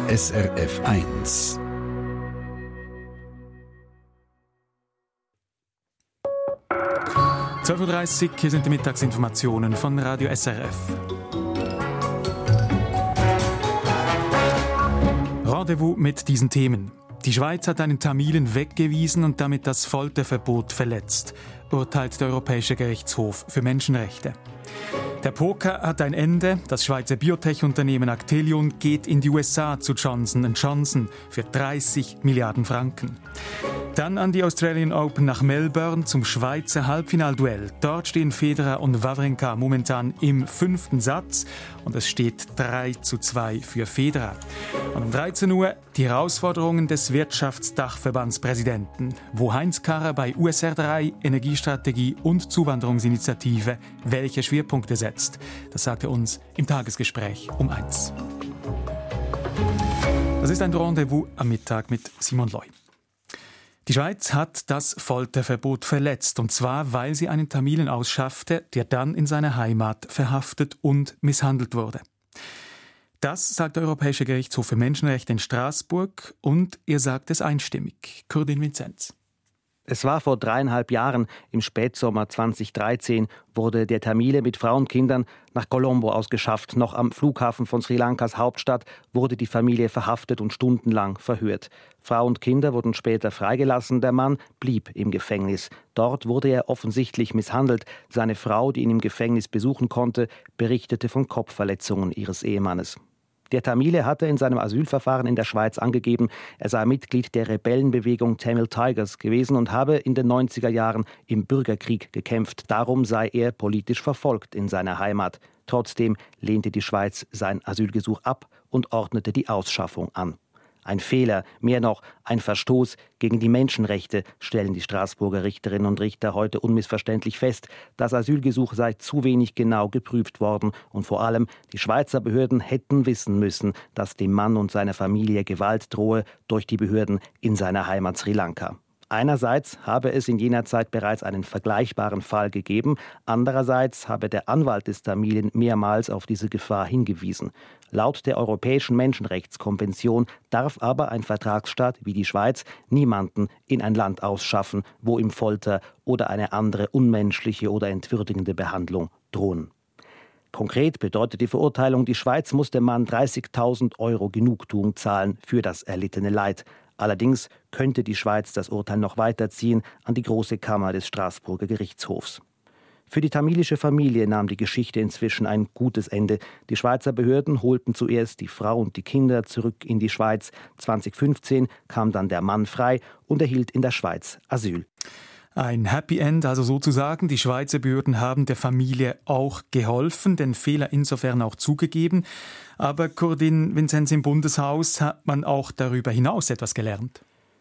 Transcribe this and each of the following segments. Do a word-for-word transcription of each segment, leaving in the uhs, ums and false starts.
S R F eins. zwölf Uhr dreißig, hier sind die Mittagsinformationen von Radio S R F. Rendezvous mit diesen Themen. Die Schweiz hat einen Tamilen weggewiesen und damit das Folterverbot verletzt, urteilt der Europäische Gerichtshof für Menschenrechte. Der Poker hat ein Ende. Das Schweizer Biotech-Unternehmen Actelion geht in die U S A zu Johnson and Johnson für dreißig Milliarden Franken. Dann an die Australian Open nach Melbourne zum Schweizer Halbfinalduell. Dort stehen Federer und Wawrinka momentan im fünften Satz und es steht drei zu zwei für Federer. Und um dreizehn Uhr die Herausforderungen des Wirtschaftsdachverbandspräsidenten, wo Heinz Karrer bei U S R drei, Energiestrategie und Zuwanderungsinitiative welche Schwerpunkte setzt. Das sagt er uns im Tagesgespräch um eins. Das ist ein Rendezvous am Mittag mit Simon Loy. Die Schweiz hat das Folterverbot verletzt, und zwar, weil sie einen Tamilen ausschaffte, der dann in seiner Heimat verhaftet und misshandelt wurde. Das sagt der Europäische Gerichtshof für Menschenrechte in Straßburg und er sagt es einstimmig. Kurdin Vinzenz. Es war vor dreieinhalb Jahren, im Spätsommer zweitausenddreizehn, wurde der Tamile mit Frau und Kindern nach Colombo ausgeschafft. Noch am Flughafen von Sri Lankas Hauptstadt wurde die Familie verhaftet und stundenlang verhört. Frau und Kinder wurden später freigelassen, der Mann blieb im Gefängnis. Dort wurde er offensichtlich misshandelt. Seine Frau, die ihn im Gefängnis besuchen konnte, berichtete von Kopfverletzungen ihres Ehemannes. Der Tamile hatte in seinem Asylverfahren in der Schweiz angegeben, er sei Mitglied der Rebellenbewegung Tamil Tigers gewesen und habe in den neunziger Jahren im Bürgerkrieg gekämpft. Darum sei er politisch verfolgt in seiner Heimat. Trotzdem lehnte die Schweiz sein Asylgesuch ab und ordnete die Ausschaffung an. Ein Fehler, mehr noch ein Verstoß gegen die Menschenrechte, stellen die Straßburger Richterinnen und Richter heute unmissverständlich fest. Das Asylgesuch sei zu wenig genau geprüft worden und vor allem die Schweizer Behörden hätten wissen müssen, dass dem Mann und seiner Familie Gewalt drohe durch die Behörden in seiner Heimat Sri Lanka. Einerseits habe es in jener Zeit bereits einen vergleichbaren Fall gegeben, andererseits habe der Anwalt des Tamilen mehrmals auf diese Gefahr hingewiesen. Laut der Europäischen Menschenrechtskonvention darf aber ein Vertragsstaat wie die Schweiz niemanden in ein Land ausschaffen, wo ihm Folter oder eine andere unmenschliche oder entwürdigende Behandlung drohen. Konkret bedeutet die Verurteilung, die Schweiz muss dem Mann dreißigtausend Euro Genugtuung zahlen für das erlittene Leid. Allerdings könnte die Schweiz das Urteil noch weiterziehen an die Große Kammer des Straßburger Gerichtshofs. Für die tamilische Familie nahm die Geschichte inzwischen ein gutes Ende. Die Schweizer Behörden holten zuerst die Frau und die Kinder zurück in die Schweiz. zweitausendfünfzehn kam dann der Mann frei und erhielt in der Schweiz Asyl. Ein Happy End, also sozusagen. Die Schweizer Behörden haben der Familie auch geholfen, den Fehler insofern auch zugegeben. Aber Kurdin Vinzenz, im Bundeshaus hat man auch darüber hinaus etwas gelernt.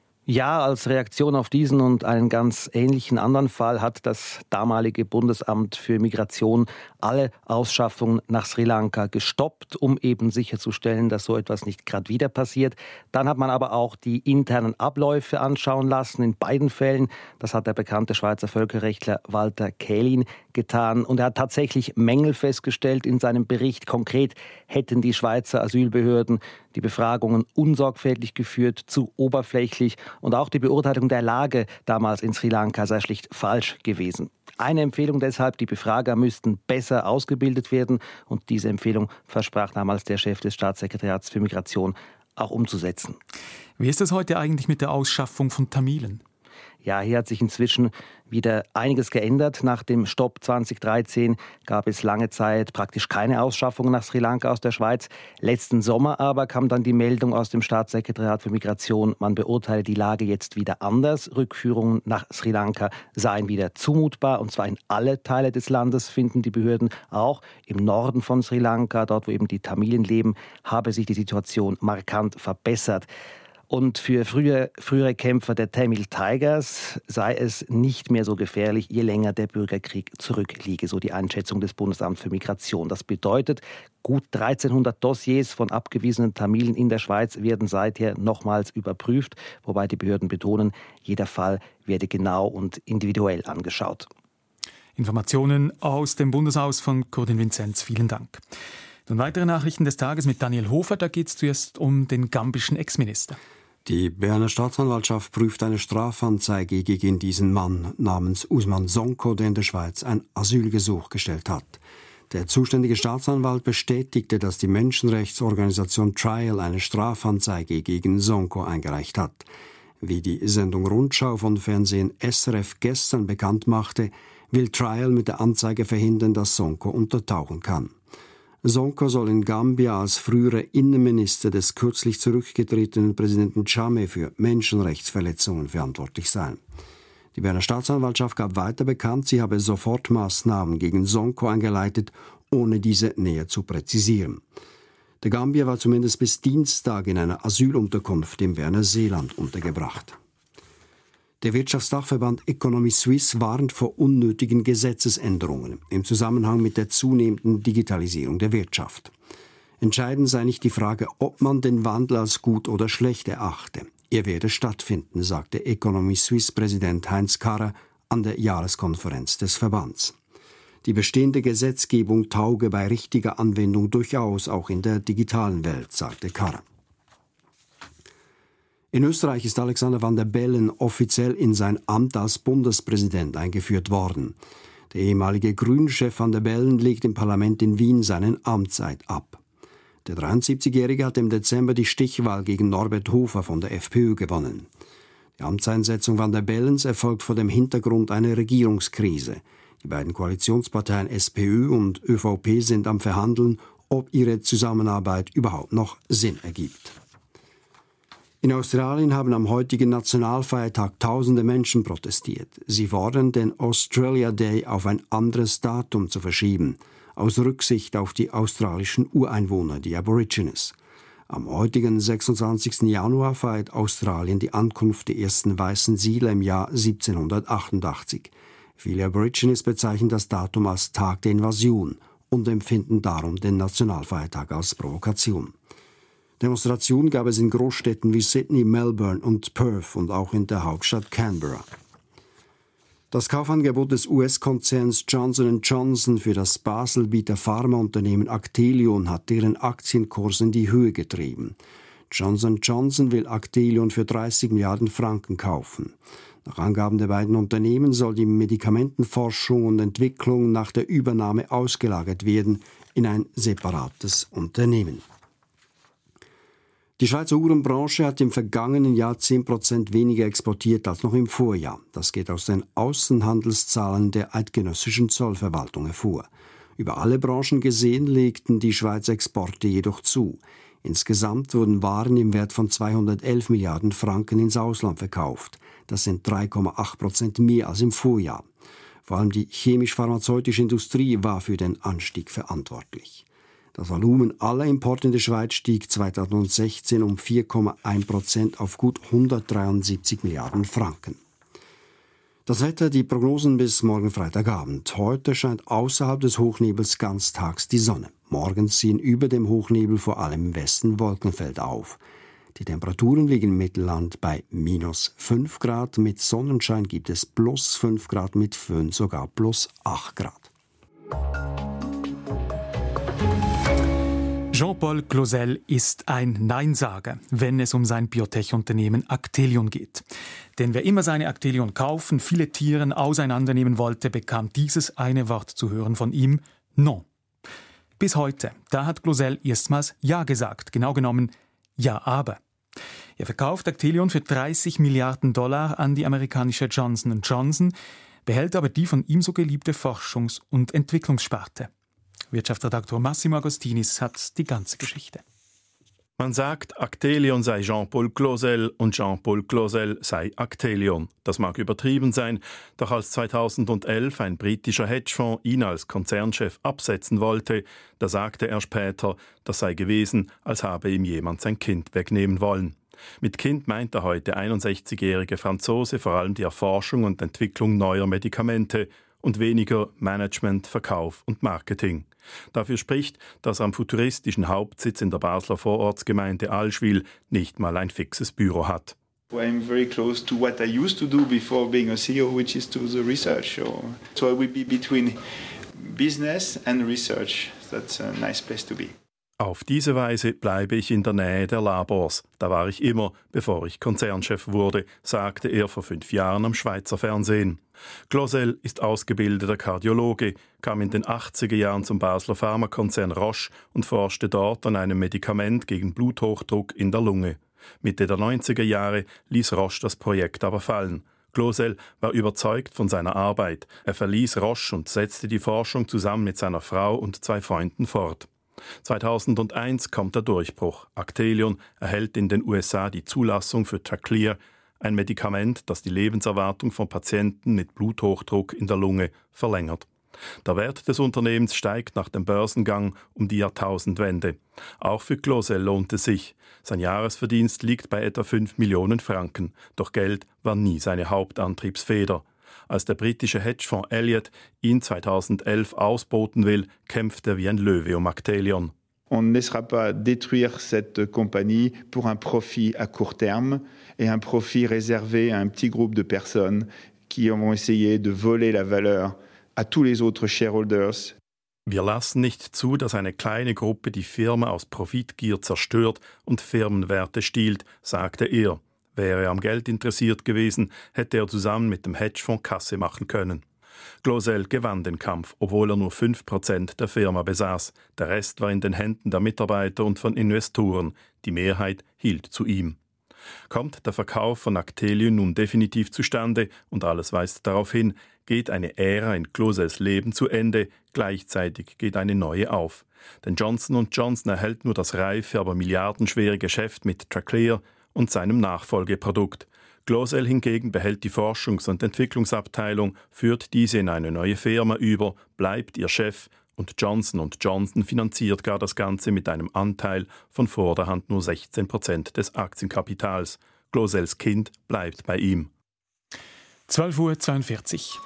Ja, als Reaktion auf diesen und einen ganz ähnlichen anderen Fall hat das damalige Bundesamt für Migration alle Ausschaffungen nach Sri Lanka gestoppt, um eben sicherzustellen, dass so etwas nicht gerade wieder passiert. Dann hat man aber auch die internen Abläufe anschauen lassen in beiden Fällen. Das hat der bekannte Schweizer Völkerrechtler Walter Kählin getan. Und er hat tatsächlich Mängel festgestellt in seinem Bericht. Konkret hätten die Schweizer Asylbehörden die Befragungen unsorgfältig geführt, zu oberflächlich und auch die Beurteilung der Lage damals in Sri Lanka sei schlicht falsch gewesen. Eine Empfehlung deshalb, die Befrager müssten besser ausgebildet werden und diese Empfehlung versprach damals der Chef des Staatssekretariats für Migration auch umzusetzen. Wie ist es heute eigentlich mit der Ausschaffung von Tamilen? Ja, hier hat sich inzwischen wieder einiges geändert. Nach dem Stopp zweitausenddreizehn gab es lange Zeit praktisch keine Ausschaffung nach Sri Lanka aus der Schweiz. Letzten Sommer aber kam dann die Meldung aus dem Staatssekretariat für Migration, man beurteile die Lage jetzt wieder anders. Rückführungen nach Sri Lanka seien wieder zumutbar, und zwar in alle Teile des Landes, finden die Behörden. Auch im Norden von Sri Lanka, dort wo eben die Tamilen leben, habe sich die Situation markant verbessert. Und für frühe, frühere Kämpfer der Tamil Tigers sei es nicht mehr so gefährlich, je länger der Bürgerkrieg zurückliege, so die Einschätzung des Bundesamts für Migration. Das bedeutet, gut dreizehnhundert Dossiers von abgewiesenen Tamilen in der Schweiz werden seither nochmals überprüft, wobei die Behörden betonen, jeder Fall werde genau und individuell angeschaut. Informationen aus dem Bundeshaus von Kurdin Vinzenz. Vielen Dank. Nun weitere Nachrichten des Tages mit Daniel Hofer. Da geht es zuerst um den gambischen Ex-Minister. Die Berner Staatsanwaltschaft prüft eine Strafanzeige gegen diesen Mann namens Ousmane Sonko, der in der Schweiz ein Asylgesuch gestellt hat. Der zuständige Staatsanwalt bestätigte, dass die Menschenrechtsorganisation Trial eine Strafanzeige gegen Sonko eingereicht hat. Wie die Sendung Rundschau von Fernsehen S R F gestern bekannt machte, will Trial mit der Anzeige verhindern, dass Sonko untertauchen kann. Sonko soll in Gambia als früherer Innenminister des kürzlich zurückgetretenen Präsidenten Jammeh für Menschenrechtsverletzungen verantwortlich sein. Die Berner Staatsanwaltschaft gab weiter bekannt, sie habe Sofortmaßnahmen gegen Sonko eingeleitet, ohne diese näher zu präzisieren. Der Gambier war zumindest bis Dienstag in einer Asylunterkunft im Berner Seeland untergebracht. Der Wirtschaftsdachverband Economy Suisse warnt vor unnötigen Gesetzesänderungen im Zusammenhang mit der zunehmenden Digitalisierung der Wirtschaft. Entscheidend sei nicht die Frage, ob man den Wandel als gut oder schlecht erachte. Er werde stattfinden, sagte Economy Suisse-Präsident Heinz Karrer an der Jahreskonferenz des Verbands. Die bestehende Gesetzgebung tauge bei richtiger Anwendung durchaus auch in der digitalen Welt, sagte Karrer. In Österreich ist Alexander Van der Bellen offiziell in sein Amt als Bundespräsident eingeführt worden. Der ehemalige Grünen-Chef Van der Bellen legt im Parlament in Wien seinen Amtseid ab. Der dreiundsiebzigjährige hat im Dezember die Stichwahl gegen Norbert Hofer von der FPÖ gewonnen. Die Amtseinsetzung Van der Bellens erfolgt vor dem Hintergrund einer Regierungskrise. Die beiden Koalitionsparteien SPÖ und ÖVP sind am Verhandeln, ob ihre Zusammenarbeit überhaupt noch Sinn ergibt. In Australien haben am heutigen Nationalfeiertag tausende Menschen protestiert. Sie fordern, den Australia Day auf ein anderes Datum zu verschieben, aus Rücksicht auf die australischen Ureinwohner, die Aborigines. Am heutigen sechsundzwanzigsten Januar feiert Australien die Ankunft der ersten weißen Siedler im Jahr siebzehnhundertachtundachtzig. Viele Aborigines bezeichnen das Datum als Tag der Invasion und empfinden darum den Nationalfeiertag als Provokation. Demonstrationen gab es in Großstädten wie Sydney, Melbourne und Perth und auch in der Hauptstadt Canberra. Das Kaufangebot des U S-Konzerns Johnson and Johnson für das Baselbieter Pharmaunternehmen Actelion hat deren Aktienkurs in die Höhe getrieben. Johnson and Johnson will Actelion für dreißig Milliarden Franken kaufen. Nach Angaben der beiden Unternehmen soll die Medikamentenforschung und Entwicklung nach der Übernahme ausgelagert werden in ein separates Unternehmen. Die Schweizer Uhrenbranche hat im vergangenen Jahr zehn Prozent weniger exportiert als noch im Vorjahr. Das geht aus den Außenhandelszahlen der eidgenössischen Zollverwaltung hervor. Über alle Branchen gesehen legten die Schweizer Exporte jedoch zu. Insgesamt wurden Waren im Wert von zweihundertelf Milliarden Franken ins Ausland verkauft. Das sind drei Komma acht Prozent mehr als im Vorjahr. Vor allem die chemisch-pharmazeutische Industrie war für den Anstieg verantwortlich. Das Volumen aller Importe in der Schweiz stieg zweitausendsechzehn um vier Komma eins Prozent auf gut hundertdreiundsiebzig Milliarden Franken. Das Wetter, die Prognosen bis morgen Freitagabend. Heute scheint außerhalb des Hochnebels ganztags die Sonne. Morgen ziehen über dem Hochnebel vor allem im Westen Wolkenfelder auf. Die Temperaturen liegen im Mittelland bei minus fünf Grad. Mit Sonnenschein gibt es plus fünf Grad, mit Föhn sogar plus acht Grad. Jean-Paul Clausel ist ein Neinsager, wenn es um sein Biotech-Unternehmen Actelion geht. Denn wer immer seine Actelion kaufen, filetieren, auseinandernehmen wollte, bekam dieses eine Wort zu hören von ihm: Non. Bis heute, da hat Clausel erstmals Ja gesagt, genau genommen Ja, aber. Er verkauft Actelion für dreißig Milliarden Dollar an die amerikanische Johnson and Johnson, behält aber die von ihm so geliebte Forschungs- und Entwicklungssparte. Wirtschaftsredaktor Massimo Agostinis hat die ganze Geschichte. Man sagt, Actelion sei Jean-Paul Clausel und Jean-Paul Clausel sei Actelion. Das mag übertrieben sein, doch als zweitausendelf ein britischer Hedgefonds ihn als Konzernchef absetzen wollte, da sagte er später, das sei gewesen, als habe ihm jemand sein Kind wegnehmen wollen. Mit Kind meint der heute einundsechzigjährige Franzose vor allem die Erforschung und Entwicklung neuer Medikamente und weniger Management, Verkauf und Marketing. Dafür spricht, dass er am futuristischen Hauptsitz in der Basler Vorortsgemeinde Allschwil nicht mal ein fixes Büro hat. I'm very close to what I used to do before being a C E O, which is to the research. So I will be between business and research. That's a nice place to be. Auf diese Weise bleibe ich in der Nähe der Labors. Da war ich immer, bevor ich Konzernchef wurde, sagte er vor fünf Jahren am Schweizer Fernsehen. Clauzel ist ausgebildeter Kardiologe, kam in den achtziger Jahren zum Basler Pharmakonzern Roche und forschte dort an einem Medikament gegen Bluthochdruck in der Lunge. Mitte der neunziger Jahre ließ Roche das Projekt aber fallen. Clauzel war überzeugt von seiner Arbeit. Er verließ Roche und setzte die Forschung zusammen mit seiner Frau und zwei Freunden fort. zweitausendeins kommt der Durchbruch. Actelion erhält in den U S A die Zulassung für Tracleer, ein Medikament, das die Lebenserwartung von Patienten mit Bluthochdruck in der Lunge verlängert. Der Wert des Unternehmens steigt nach dem Börsengang um die Jahrtausendwende. Auch für Clauzel lohnt es sich. Sein Jahresverdienst liegt bei etwa fünf Millionen Franken. Doch Geld war nie seine Hauptantriebsfeder. Als der britische Hedgefonds Elliott ihn zweitausendelf ausboten will, kämpft er wie ein Löwe um Actelion. On ne laissera pas détruire cette compagnie pour un profit à court terme et un profit réservé à un petit groupe de personnes qui vont essayer de voler la valeur à tous les autres shareholders. Wir lassen nicht zu, dass eine kleine Gruppe die Firma aus Profitgier zerstört und Firmenwerte stiehlt, sagte er. Wäre er am Geld interessiert gewesen, hätte er zusammen mit dem Hedgefonds Kasse machen können. Clauzel gewann den Kampf, obwohl er nur fünf Prozent der Firma besaß. Der Rest war in den Händen der Mitarbeiter und von Investoren. Die Mehrheit hielt zu ihm. Kommt der Verkauf von Actelion nun definitiv zustande, und alles weist darauf hin, geht eine Ära in Clauzels Leben zu Ende, gleichzeitig geht eine neue auf. Denn Johnson und Johnson erhält nur das reife, aber milliardenschwere Geschäft mit Tracleer und seinem Nachfolgeprodukt. Clauzel hingegen behält die Forschungs- und Entwicklungsabteilung, führt diese in eine neue Firma über, bleibt ihr Chef, und Johnson und Johnson finanziert gar das Ganze mit einem Anteil von vorderhand nur sechzehn Prozent des Aktienkapitals. Clauzels Kind bleibt bei ihm. zwölf Uhr zweiundvierzig.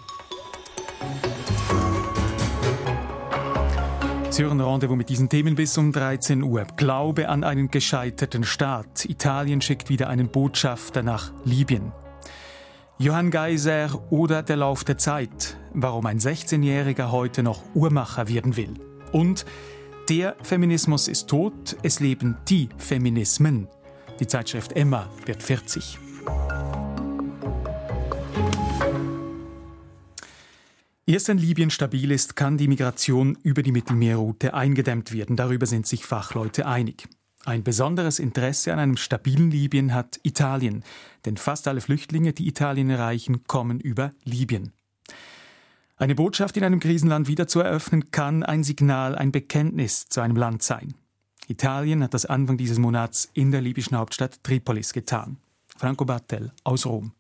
Sie hören Rendezvous mit diesen Themen bis um dreizehn Uhr. Glaube an einen gescheiterten Staat. Italien schickt wieder einen Botschafter nach Libyen. Johann Geiser oder der Lauf der Zeit. Warum ein sechzehnjähriger heute noch Uhrmacher werden will. Und der Feminismus ist tot, es leben die Feminismen. Die Zeitschrift Emma wird vierzig. Erst wenn Libyen stabil ist, kann die Migration über die Mittelmeerroute eingedämmt werden. Darüber sind sich Fachleute einig. Ein besonderes Interesse an einem stabilen Libyen hat Italien. Denn fast alle Flüchtlinge, die Italien erreichen, kommen über Libyen. Eine Botschaft in einem Krisenland wieder zu eröffnen, kann ein Signal, ein Bekenntnis zu einem Land sein. Italien hat das Anfang dieses Monats in der libyschen Hauptstadt Tripolis getan. Franco Battel aus Rom.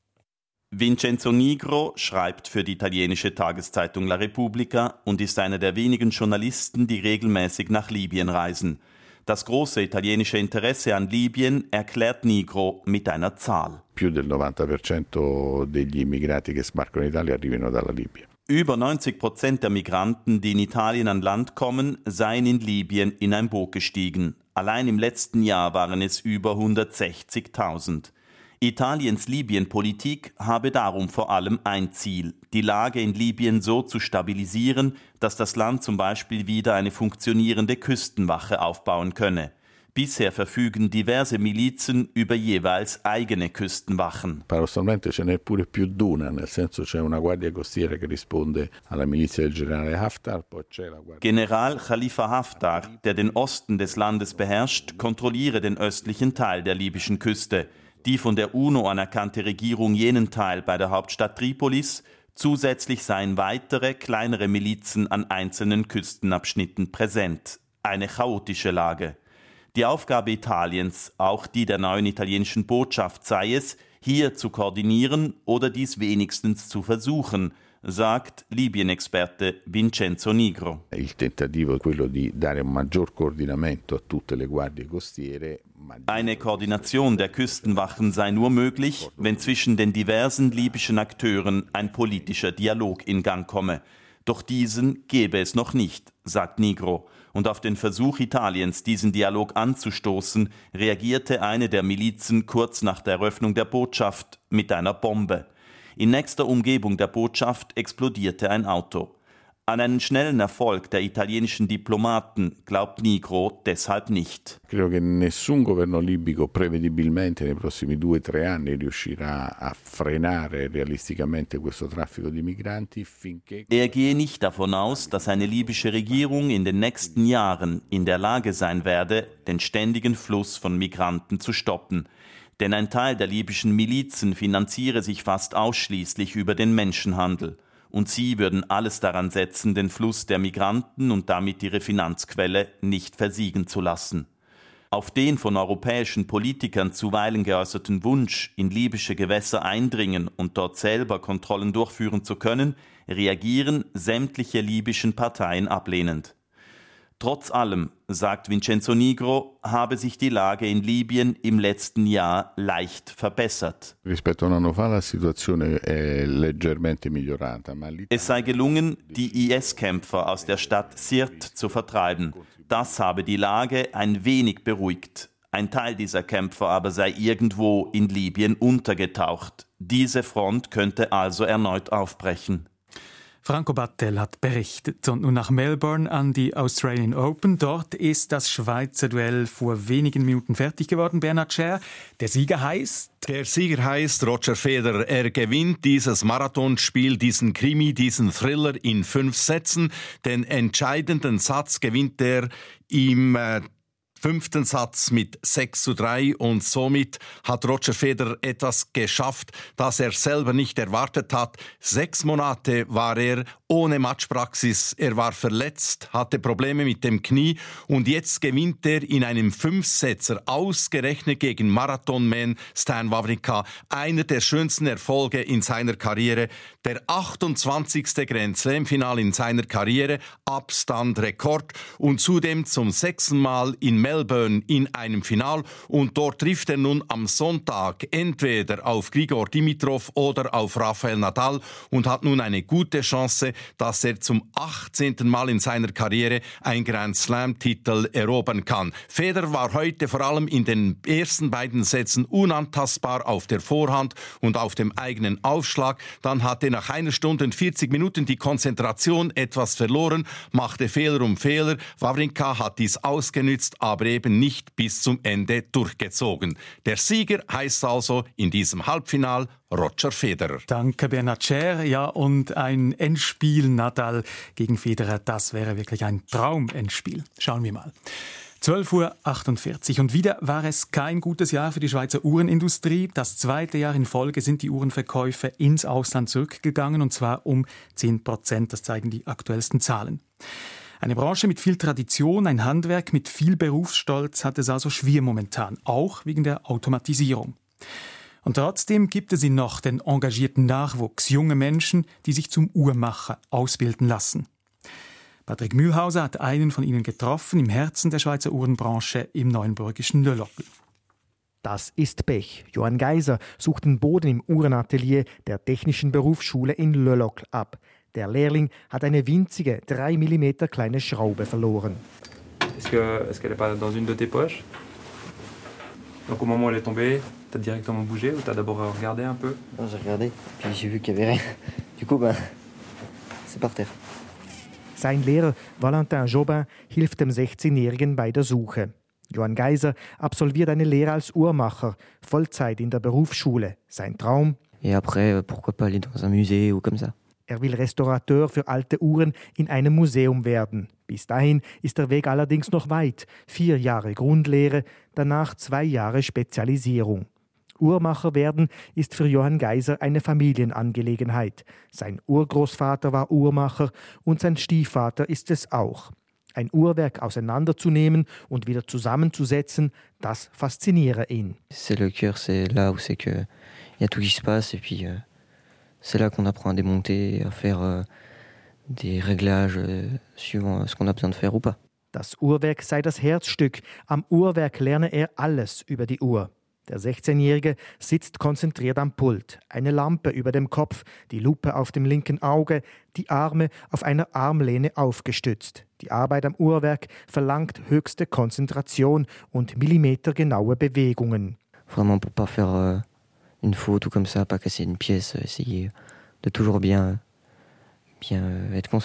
Vincenzo Nigro schreibt für die italienische Tageszeitung La Repubblica und ist einer der wenigen Journalisten, die regelmäßig nach Libyen reisen. Das große italienische Interesse an Libyen erklärt Nigro mit einer Zahl. Più del novanta per cento degli immigrati che sbarcano in Italia arrivano dalla Libia. Über neunzig Prozent der Migranten, die in Italien an Land kommen, seien in Libyen in ein Boot gestiegen. Allein im letzten Jahr waren es über hundertsechzigtausend. Italiens Libyen-Politik habe darum vor allem ein Ziel, die Lage in Libyen so zu stabilisieren, dass das Land zum Beispiel wieder eine funktionierende Küstenwache aufbauen könne. Bisher verfügen diverse Milizen über jeweils eigene Küstenwachen. Paradossalmente ce n'è pure più d'una, nel senso c'è una guardia costiera che risponde alla milizia del generale Haftar, poi c'è la guardia. General Khalifa Haftar, der den Osten des Landes beherrscht, kontrolliere den östlichen Teil der libyschen Küste. Die von der UNO anerkannte Regierung jenen Teil bei der Hauptstadt Tripolis. Zusätzlich seien weitere, kleinere Milizen an einzelnen Küstenabschnitten präsent. Eine chaotische Lage. Die Aufgabe Italiens, auch die der neuen italienischen Botschaft, sei es, hier zu koordinieren oder dies wenigstens zu versuchen, sagt Libyen-Experte Vincenzo Nigro. Il tentativo è quello di dare un maggior coordinamento a tutte le guardie costiere. Eine Koordination der Küstenwachen sei nur möglich, wenn zwischen den diversen libyschen Akteuren ein politischer Dialog in Gang komme. Doch diesen gebe es noch nicht, sagt Nigro. Und auf den Versuch Italiens, diesen Dialog anzustoßen, reagierte eine der Milizen kurz nach der Eröffnung der Botschaft mit einer Bombe. In nächster Umgebung der Botschaft explodierte ein Auto. An einen schnellen Erfolg der italienischen Diplomaten glaubt Nigro deshalb nicht. Credo che nessun governo libico prevedibilmente nei prossimi due o tre anni riuscirà a frenare realisticamente questo traffico di migranti finché. Er gehe nicht davon aus, dass eine libysche Regierung in den nächsten Jahren in der Lage sein werde, den ständigen Fluss von Migranten zu stoppen. Denn ein Teil der libyschen Milizen finanziere sich fast ausschließlich über den Menschenhandel. Und sie würden alles daran setzen, den Fluss der Migranten und damit ihre Finanzquelle nicht versiegen zu lassen. Auf den von europäischen Politikern zuweilen geäußerten Wunsch, in libysche Gewässer eindringen und dort selber Kontrollen durchführen zu können, reagieren sämtliche libyschen Parteien ablehnend. Trotz allem, sagt Vincenzo Nigro, habe sich die Lage in Libyen im letzten Jahr leicht verbessert. Rispetto a un anno fa la situazione è leggermente migliorata, ma es sei gelungen, die I S-Kämpfer aus der Stadt Sirte zu vertreiben. Das habe die Lage ein wenig beruhigt. Ein Teil dieser Kämpfer aber sei irgendwo in Libyen untergetaucht. Diese Front könnte also erneut aufbrechen. Franco Battel hat berichtet. Und nun nach Melbourne an die Australian Open. Dort ist das Schweizer Duell vor wenigen Minuten fertig geworden. Bernhard Scher, der Sieger heißt? Der Sieger heißt Roger Federer. Er gewinnt dieses Marathonspiel, diesen Krimi, diesen Thriller in fünf Sätzen. Den entscheidenden Satz gewinnt er im äh, fünften Satz mit sechs zu drei und somit hat Roger Federer etwas geschafft, das er selber nicht erwartet hat. Sechs Monate war er ohne Matchpraxis, er war verletzt, hatte Probleme mit dem Knie und jetzt gewinnt er in einem Fünfsetzer ausgerechnet gegen Marathonman Stan Wawrinka, einer der schönsten Erfolge in seiner Karriere, der achtundzwanzigste Grand Slam Final in seiner Karriere, Abstandrekord und zudem zum sechsten Mal in Melbourne in einem Final und dort trifft er nun am Sonntag entweder auf Grigor Dimitrov oder auf Rafael Nadal und hat nun eine gute Chance, dass er zum achtzehnten Mal in seiner Karriere ein Grand Slam-Titel erobern kann. Federer war heute vor allem in den ersten beiden Sätzen unantastbar auf der Vorhand und auf dem eigenen Aufschlag. Dann hatte nach einer Stunde und vierzig Minuten die Konzentration etwas verloren, machte Fehler um Fehler. Wawrinka hat dies ausgenützt, aber eben nicht bis zum Ende durchgezogen. Der Sieger heißt also in diesem Halbfinal Roger Federer. Danke, Bernhard Scher. Ja, und ein Endspiel Nadal gegen Federer, das wäre wirklich ein Traum-Endspiel. Schauen wir mal. zwölf Uhr achtundvierzig und wieder war es kein gutes Jahr für die Schweizer Uhrenindustrie. Das zweite Jahr in Folge sind die Uhrenverkäufe ins Ausland zurückgegangen und zwar um zehn Prozent. Das zeigen die aktuellsten Zahlen. Eine Branche mit viel Tradition, ein Handwerk mit viel Berufsstolz hat es also schwer momentan, auch wegen der Automatisierung. Und trotzdem gibt es ihn noch, den engagierten Nachwuchs, junge Menschen, die sich zum Uhrmacher ausbilden lassen. Patrick Mühlhauser hat einen von ihnen getroffen, im Herzen der Schweizer Uhrenbranche im neuenburgischen Le Locle. Das ist Pech. Johann Geiser sucht den Boden im Uhrenatelier der Technischen Berufsschule in Le Locle ab. Der Lehrling hat eine winzige, drei Millimeter kleine Schraube verloren. Est-ce que, est-ce qu'elle n'est pas dans une de tes poches? Donc au moment où elle est tombée, t'as directement bougé ou t'as d'abord regardé un peu? Non, j'ai regardé, puis j'ai vu qu'il y avait rien. Du coup, ben, c'est par terre. Sein Lehrer Valentin Jobin hilft dem sechzehnjährigen bei der Suche. Johann Geiser absolviert eine Lehre als Uhrmacher, Vollzeit in der Berufsschule. Sein Traum? Et après, pourquoi pas aller dans un musée ou comme ça. Er will Restaurateur für alte Uhren in einem Museum werden. Bis dahin ist der Weg allerdings noch weit. Vier Jahre Grundlehre, danach zwei Jahre Spezialisierung. Uhrmacher werden ist für Johann Geiser eine Familienangelegenheit. Sein Urgroßvater war Uhrmacher und sein Stiefvater ist es auch. Ein Uhrwerk auseinanderzunehmen und wieder zusammenzusetzen, das fasziniere ihn. C'est le cœur, c'est là où c'est que il y a tout qui se passe et puis euh, c'est là qu'on apprend à démonter, à faire euh, des réglages euh, suivant ce qu'on a besoin de faire ou pas. Das Uhrwerk sei das Herzstück. Am Uhrwerk lerne er alles über die Uhr. Der sechzehnjährige sitzt konzentriert am Pult, eine Lampe über dem Kopf, die Lupe auf dem linken Auge, die Arme auf einer Armlehne aufgestützt. Die Arbeit am Uhrwerk verlangt höchste Konzentration und millimetergenaue Bewegungen. Vraiment pour pas faire euh, une faute ou comme ça, pas casser une pièce, essayer de toujours bien, bien euh, être concentré.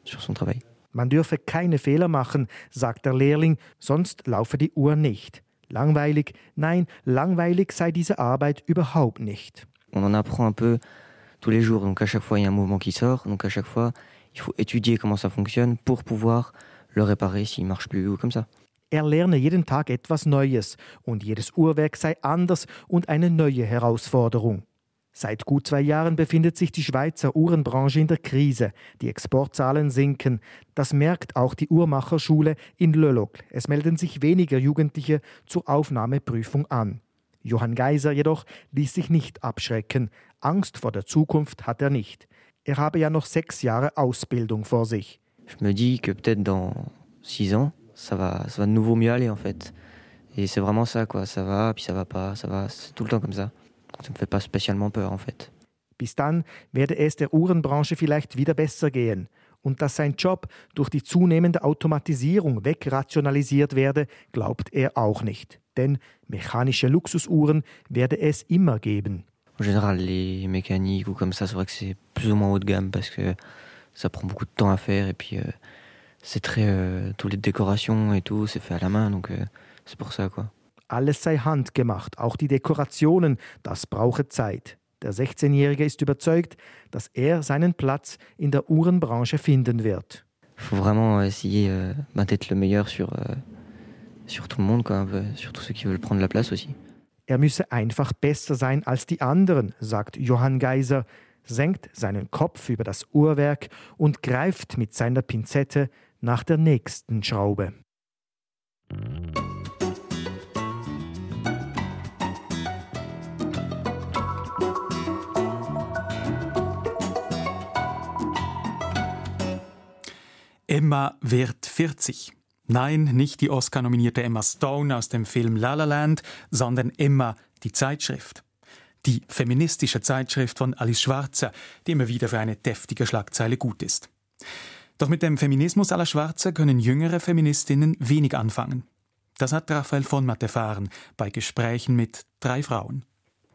sur son travail. Man dürfe keine Fehler machen, sagt der Lehrling, sonst laufe die Uhr nicht. Langweilig? Nein, langweilig sei diese Arbeit überhaupt nicht. On en apprend un peu tous les jours, donc à chaque fois il y a un mouvement qui sort, donc à chaque fois il faut étudier comment ça fonctionne pour pouvoir le réparer s'il marche plus ou comme ça. Er lerne jeden Tag etwas Neues und jedes Uhrwerk sei anders und eine neue Herausforderung. Seit gut zwei Jahren befindet sich die Schweizer Uhrenbranche in der Krise. Die Exportzahlen sinken. Das merkt auch die Uhrmacherschule in Le Locle. Es melden sich weniger Jugendliche zur Aufnahmeprüfung an. Johann Geiser jedoch ließ sich nicht abschrecken. Angst vor der Zukunft hat er nicht. Er habe ja noch sechs Jahre Ausbildung vor sich. Je me dis que peut-être dans six ans, ça va, ça va de nouveau mieux aller en fait. Et c'est vraiment ça quoi. Ça va, puis ça va pas, ça va, c'est tout le temps comme ça. Ça me fait pas spécialement peur en fait. Bis dann werde es der Uhrenbranche vielleicht wieder besser gehen. Und dass sein Job durch die zunehmende Automatisierung wegrationalisiert werde, glaubt er auch nicht. Denn mechanische Luxusuhren werde es immer geben. En général, les mécaniques ou comme ça, c'est vrai que c'est plus ou moins haut de gamme parce que ça prend beaucoup de temps à faire et puis euh, c'est très euh, toutes les décorations et tout, c'est fait à la main donc euh, c'est pour ça quoi. Alles sei handgemacht, auch die Dekorationen, das brauche Zeit. Der sechzehnjährige ist überzeugt, dass er seinen Platz in der Uhrenbranche finden wird. Il faut vraiment essayer euh, d'être le meilleur sur, euh, sur tout le monde, quoi, sur tous ceux qui veulent prendre la place aussi. Er müsse einfach besser sein als die anderen, sagt Johann Geiser, senkt seinen Kopf über das Uhrwerk und greift mit seiner Pinzette nach der nächsten Schraube. Emma wird vierzig. Nein, nicht die Oscar-nominierte Emma Stone aus dem Film La La Land, sondern Emma, die Zeitschrift. Die feministische Zeitschrift von Alice Schwarzer, die immer wieder für eine deftige Schlagzeile gut ist. Doch mit dem Feminismus à la Schwarzer können jüngere Feministinnen wenig anfangen. Das hat Raphael von Matt erfahren bei Gesprächen mit drei Frauen.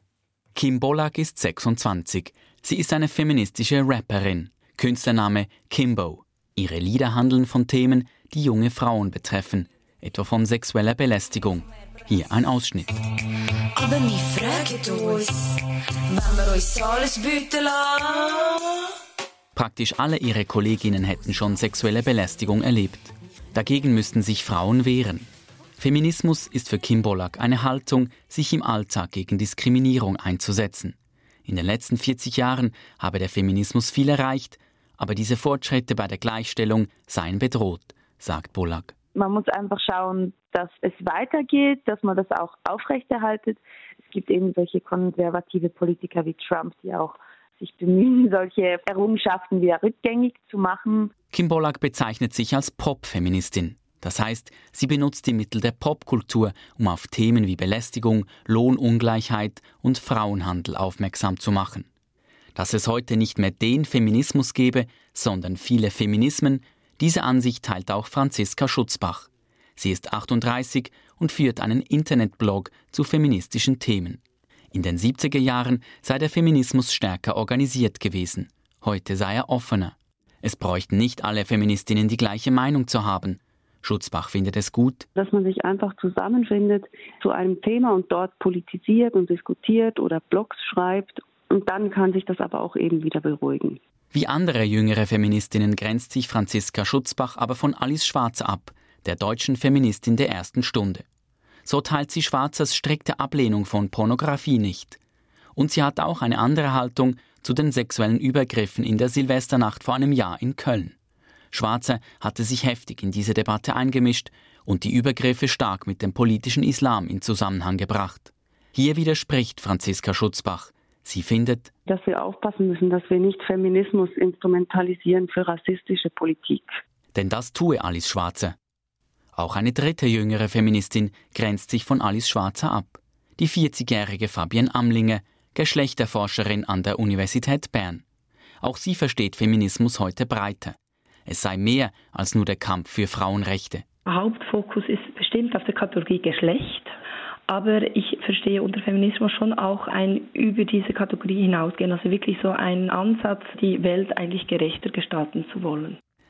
Kim Bolak ist sechsundzwanzig. Sie ist eine feministische Rapperin. Künstlername Kimbo. Ihre Lieder handeln von Themen, die junge Frauen betreffen, etwa von sexueller Belästigung. Hier ein Ausschnitt. Aber wir fragen uns, wenn wir uns alles bieten lassen. Praktisch alle ihre Kolleginnen hätten schon sexuelle Belästigung erlebt. Dagegen müssten sich Frauen wehren. Feminismus ist für Kim Bolak eine Haltung, sich im Alltag gegen Diskriminierung einzusetzen. In den letzten vierzig Jahren habe der Feminismus viel erreicht, aber diese Fortschritte bei der Gleichstellung seien bedroht, sagt Bolak. Man muss einfach schauen, dass es weitergeht, dass man das auch aufrechterhaltet. Es gibt eben solche konservative Politiker wie Trump, die auch sich bemühen, solche Errungenschaften wieder rückgängig zu machen. Kim Bolak bezeichnet sich als Pop-Feministin. Das heißt, sie benutzt die Mittel der Popkultur, um auf Themen wie Belästigung, Lohnungleichheit und Frauenhandel aufmerksam zu machen. Dass es heute nicht mehr den Feminismus gebe, sondern viele Feminismen, diese Ansicht teilt auch Franziska Schutzbach. Sie ist achtunddreißig und führt einen Internetblog zu feministischen Themen. In den siebziger Jahren sei der Feminismus stärker organisiert gewesen. Heute sei er offener. Es bräuchten nicht alle Feministinnen die gleiche Meinung zu haben. Schutzbach findet es gut, dass man sich einfach zusammenfindet zu einem Thema und dort politisiert und diskutiert oder Blogs schreibt. Und dann kann sich das aber auch eben wieder beruhigen. Wie andere jüngere Feministinnen grenzt sich Franziska Schutzbach aber von Alice Schwarzer ab, der deutschen Feministin der ersten Stunde. So teilt sie Schwarzers strikte Ablehnung von Pornografie nicht. Und sie hat auch eine andere Haltung zu den sexuellen Übergriffen in der Silvesternacht vor einem Jahr in Köln. Schwarzer hatte sich heftig in diese Debatte eingemischt und die Übergriffe stark mit dem politischen Islam in Zusammenhang gebracht. Hier widerspricht Franziska Schutzbach. Sie findet, dass wir aufpassen müssen, dass wir nicht Feminismus instrumentalisieren für rassistische Politik. Denn das tue Alice Schwarzer. Auch eine dritte jüngere Feministin grenzt sich von Alice Schwarzer ab. Die vierzigjährige Fabienne Amlinger, Geschlechterforscherin an der Universität Bern. Auch sie versteht Feminismus heute breiter. Es sei mehr als nur der Kampf für Frauenrechte. Hauptfokus ist bestimmt auf der Kategorie Geschlecht. Aber ich verstehe unter Feminismus schon auch ein über diese Kategorie hinausgehen. Also wirklich so einen Ansatz, die Welt eigentlich gerechter gestalten zu wollen.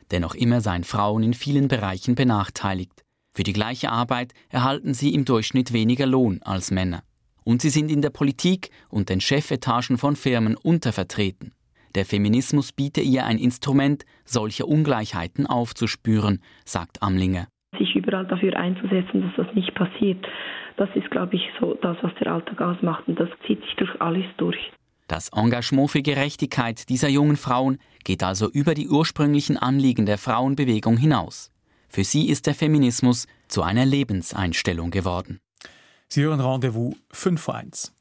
Dennoch immer seien Frauen in vielen Bereichen benachteiligt. Für die gleiche Arbeit erhalten sie im Durchschnitt weniger Lohn als Männer. Und sie sind in der Politik und den Chefetagen von Firmen untervertreten. Der Feminismus biete ihr ein Instrument, solche Ungleichheiten aufzuspüren, sagt Amlinger. Sich überall dafür einzusetzen, dass das nicht passiert, das ist, glaube ich, so das, was der Alltag ausmacht. Und das zieht sich durch alles durch. Das Engagement für Gerechtigkeit dieser jungen Frauen geht also über die ursprünglichen Anliegen der Frauenbewegung hinaus. Für sie ist der Feminismus zu einer Lebenseinstellung geworden. Sie hören Rendezvous fünf vor eins.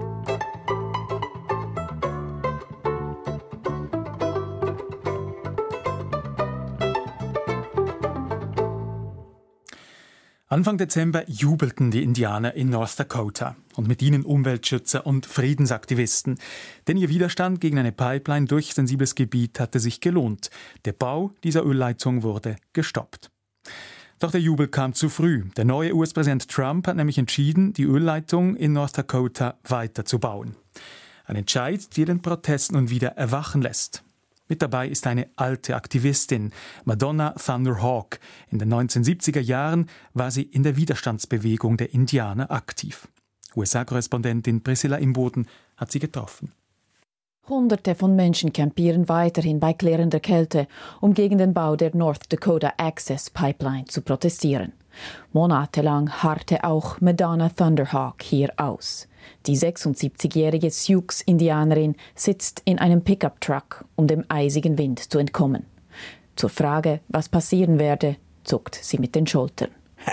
Anfang Dezember jubelten die Indianer in North Dakota und mit ihnen Umweltschützer und Friedensaktivisten. Denn ihr Widerstand gegen eine Pipeline durch sensibles Gebiet hatte sich gelohnt. Der Bau dieser Ölleitung wurde gestoppt. Doch der Jubel kam zu früh. Der neue U S-Präsident Trump hat nämlich entschieden, die Ölleitung in North Dakota weiterzubauen. Ein Entscheid, der den Protest nun wieder erwachen lässt. Mit dabei ist eine alte Aktivistin, Madonna Thunder Hawk. In den neunzehnhundertsiebziger Jahren war sie in der Widerstandsbewegung der Indianer aktiv. U S A-Korrespondentin Priscilla Imboden hat sie getroffen. Hunderte von Menschen campieren weiterhin bei klirrender Kälte, um gegen den Bau der North Dakota Access Pipeline zu protestieren. Monatelang harrte auch Madonna Thunderhawk hier aus. Die sechsundsiebzigjährige Sioux-Indianerin sitzt in einem Pickup-Truck, um dem eisigen Wind zu entkommen. Zur Frage, was passieren werde, zuckt sie mit den Schultern.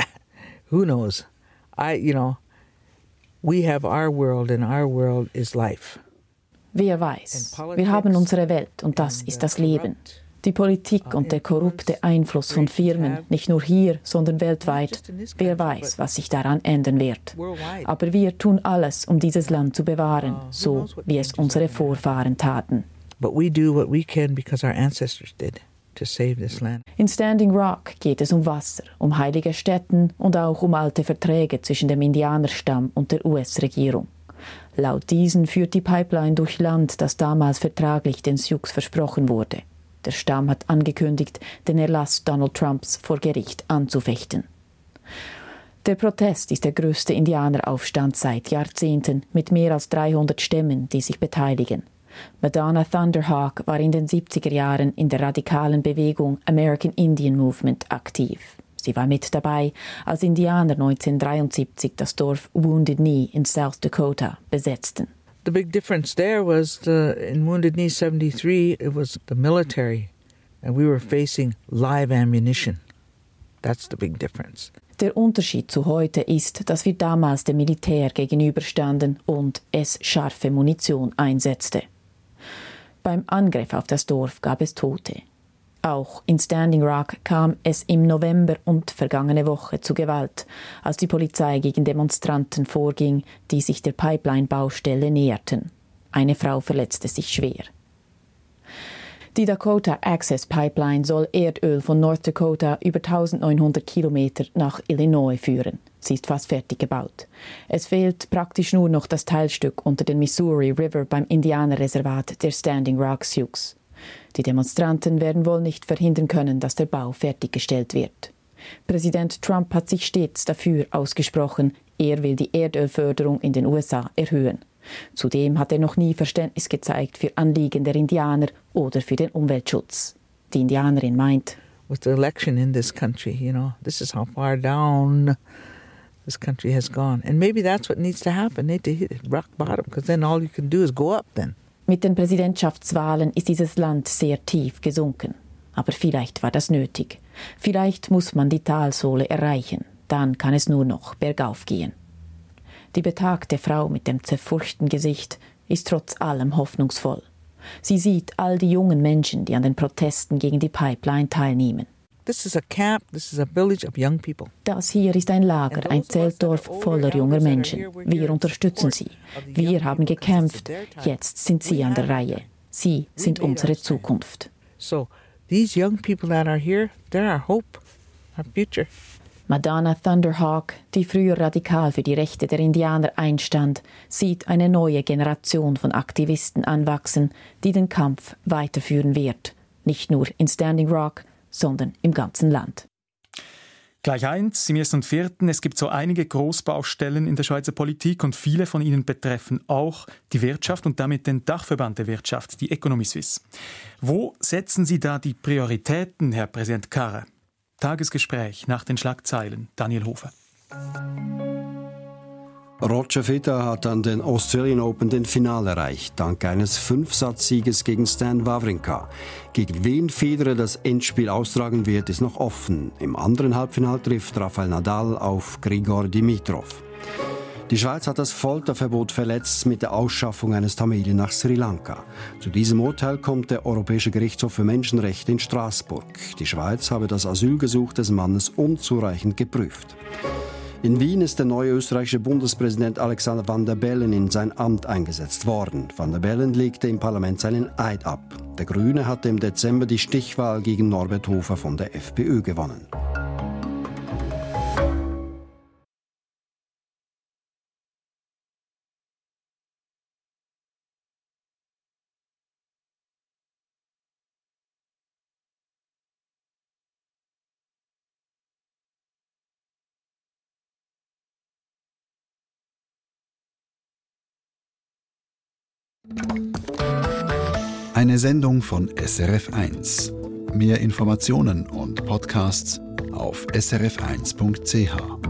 Who knows? I, you know, we have our world and our world is life. Wer weiß, wir haben unsere Welt und das ist das Leben. Die Politik und der korrupte Einfluss von Firmen, nicht nur hier, sondern weltweit, wer weiß, was sich daran ändern wird. Aber wir tun alles, um dieses Land zu bewahren, so wie es unsere Vorfahren taten. But we do what we can because our ancestors did to save this land. In Standing Rock geht es um Wasser, um heilige Stätten und auch um alte Verträge zwischen dem Indianerstamm und der U S-Regierung. Laut diesen führt die Pipeline durch Land, das damals vertraglich den Sioux versprochen wurde. Der Stamm hat angekündigt, den Erlass Donald Trumps vor Gericht anzufechten. Der Protest ist der größte Indianeraufstand seit Jahrzehnten mit mehr als dreihundert Stämmen, die sich beteiligen. Madonna Thunderhawk war in den siebziger Jahren in der radikalen Bewegung American Indian Movement aktiv. Sie war mit dabei, als Indianer neunzehnhundertdreiundsiebzig das Dorf Wounded Knee in South Dakota besetzten. The big difference there was the, in Wounded Knee seventy-three, it was the military, and we were facing live ammunition. That's the big difference. Der Unterschied zu heute ist, dass wir damals dem Militär gegenüberstanden und es scharfe Munition einsetzte. Beim Angriff auf das Dorf gab es Tote. Auch in Standing Rock kam es im November und vergangene Woche zu Gewalt, als die Polizei gegen Demonstranten vorging, die sich der Pipeline-Baustelle näherten. Eine Frau verletzte sich schwer. Die Dakota Access Pipeline soll Erdöl von North Dakota über eintausendneunhundert Kilometer nach Illinois führen. Sie ist fast fertig gebaut. Es fehlt praktisch nur noch das Teilstück unter den Missouri River beim Indianerreservat der Standing Rock Sioux. Die Demonstranten werden wohl nicht verhindern können, dass der Bau fertiggestellt wird. Präsident Trump hat sich stets dafür ausgesprochen, er will die Erdölförderung in den U S A erhöhen. Zudem hat er noch nie Verständnis gezeigt für Anliegen der Indianer oder für den Umweltschutz. Die Indianerin meint, with the election in this country, you know, this is how far down this country has gone. And maybe that's what needs to happen. They need to hit rock bottom, because then all you can do is go up then. Mit den Präsidentschaftswahlen ist dieses Land sehr tief gesunken. Aber vielleicht war das nötig. Vielleicht muss man die Talsohle erreichen. Dann kann es nur noch bergauf gehen. Die betagte Frau mit dem zerfurchten Gesicht ist trotz allem hoffnungsvoll. Sie sieht all die jungen Menschen, die an den Protesten gegen die Pipeline teilnehmen. This is a camp, this is a village of young people. Das hier ist ein Lager, ein Zeltdorf voller junger Menschen. Wir unterstützen sie. Wir haben gekämpft. Jetzt sind sie an der Reihe. Sie sind unsere Zukunft. So, these young people that are here, they're our hope, our future. Madonna Thunderhawk, die früher radikal für die Rechte der Indianer einstand, sieht eine neue Generation von Aktivisten anwachsen, die den Kampf weiterführen wird. Nicht nur in Standing Rock, sondern im ganzen Land. Gleich eins, im ersten und vierten. Es gibt so einige Großbaustellen in der Schweizer Politik und viele von ihnen betreffen auch die Wirtschaft und damit den Dachverband der Wirtschaft, die Economy Suisse. Wo setzen Sie da die Prioritäten, Herr Präsident Carre? Tagesgespräch nach den Schlagzeilen. Daniel Hofer. Roger Federer hat an den Australian Open den Finale erreicht, dank eines Fünfsatzsieges gegen Stan Wawrinka. Gegen wen Federer das Endspiel austragen wird, ist noch offen. Im anderen Halbfinale trifft Rafael Nadal auf Grigor Dimitrov. Die Schweiz hat das Folterverbot verletzt mit der Ausschaffung eines Tamilen nach Sri Lanka. Zu diesem Urteil kommt der Europäische Gerichtshof für Menschenrechte in Straßburg. Die Schweiz habe das Asylgesuch des Mannes unzureichend geprüft. In Wien ist der neue österreichische Bundespräsident Alexander Van der Bellen in sein Amt eingesetzt worden. Van der Bellen legte im Parlament seinen Eid ab. Der Grüne hatte im Dezember die Stichwahl gegen Norbert Hofer von der FPÖ gewonnen. Eine Sendung von S R F eins. Mehr Informationen und Podcasts auf s r f eins punkt c h.